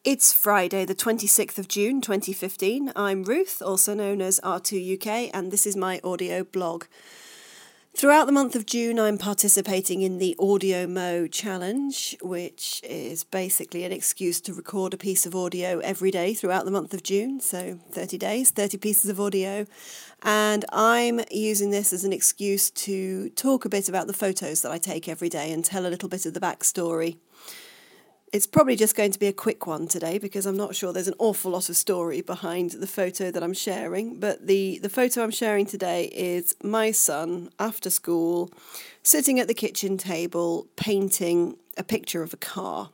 It's Friday, the 26th of June 2015. I'm Ruth, also known as R2UK, and this is my audio blog. Throughout the month of June, I'm participating in the Audio Mo Challenge, which is basically an excuse to record a piece of audio every day throughout the month of June. So 30 days, 30 pieces of audio. And I'm using this as an excuse to talk a bit about the photos that I take every day and tell a little bit of the backstory. It's probably just going to be a quick one today because I'm not sure there's an awful lot of story behind the photo that I'm sharing. But the photo I'm sharing today is my son after school sitting at the kitchen table painting a picture of a car.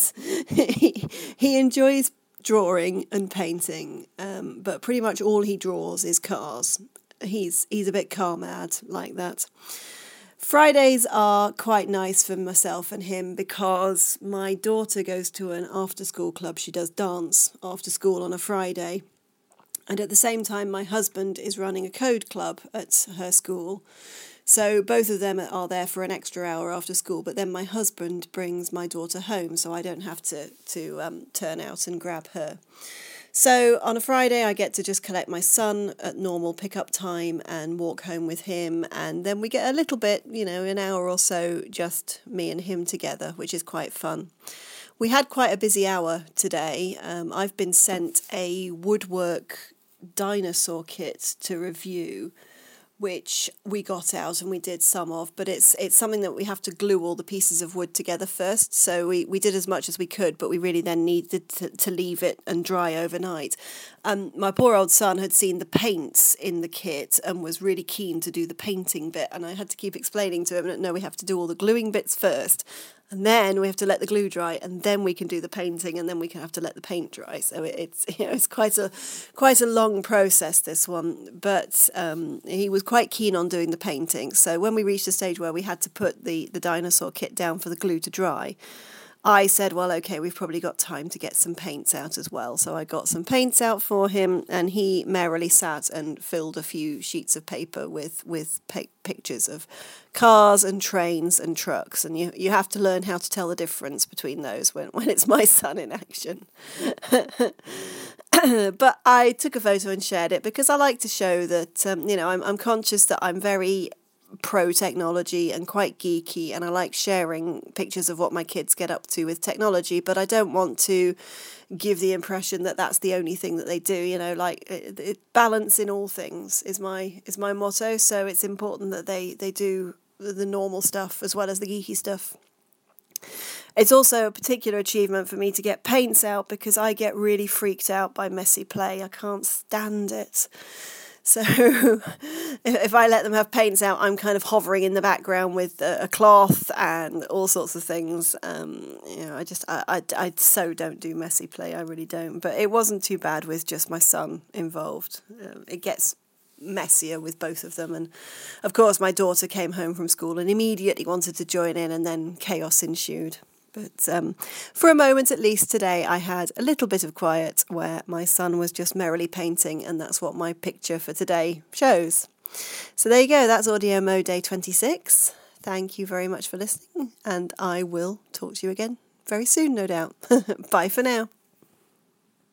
He enjoys drawing and painting, but pretty much all he draws is cars. He's a bit car mad like that. Fridays are quite nice for myself and him because my daughter goes to an after-school club. She does dance after school on a Friday. And at the same time, my husband is running a code club at her school. So both of them are there for an extra hour after school. But then my husband brings my daughter home, so I don't have to turn out and grab her. So on a Friday, I get to just collect my son at normal pickup time and walk home with him. And then we get a little bit, an hour or so, just me and him together, which is quite fun. We had quite a busy hour today. I've been sent a woodwork dinosaur kit to review, which we got out and we did some of, but it's something that we have to glue all the pieces of wood together first. So we did as much as we could, but we really then needed to leave it and dry overnight. My poor old son had seen the paints in the kit and was really keen to do the painting bit, and I had to keep explaining to him that no, we have to do all the gluing bits first, and then we have to let the glue dry, and then we can do the painting, and then we can have to let the paint dry. So it's quite a long process, this one. But he was quite keen on doing the painting. So when we reached a stage where we had to put the dinosaur kit down for the glue to dry, I said, well, okay, we've probably got time to get some paints out as well. So I got some paints out for him, and he merrily sat and filled a few sheets of paper with pictures of cars and trains and trucks. And you have to learn how to tell the difference between those when it's my son in action. But I took a photo and shared it because I like to show that, I'm conscious that I'm very pro-technology and quite geeky, and I like sharing pictures of what my kids get up to with technology, but I don't want to give the impression that that's the only thing that they do. Balance in all things is my motto, so it's important that they do the normal stuff as well as the geeky stuff. It's also a particular achievement for me to get paints out because I get really freaked out by messy play. I can't stand it. So if I let them have paints out, I'm kind of hovering in the background with a cloth and all sorts of things. I so don't do messy play. I really don't. But it wasn't too bad with just my son involved. It gets messier with both of them. And of course, my daughter came home from school and immediately wanted to join in, and then chaos ensued. But for a moment, at least today, I had a little bit of quiet where my son was just merrily painting, and that's what my picture for today shows. So there you go. That's Audio Mo Day 26. Thank you very much for listening, and I will talk to you again very soon, no doubt. Bye for now.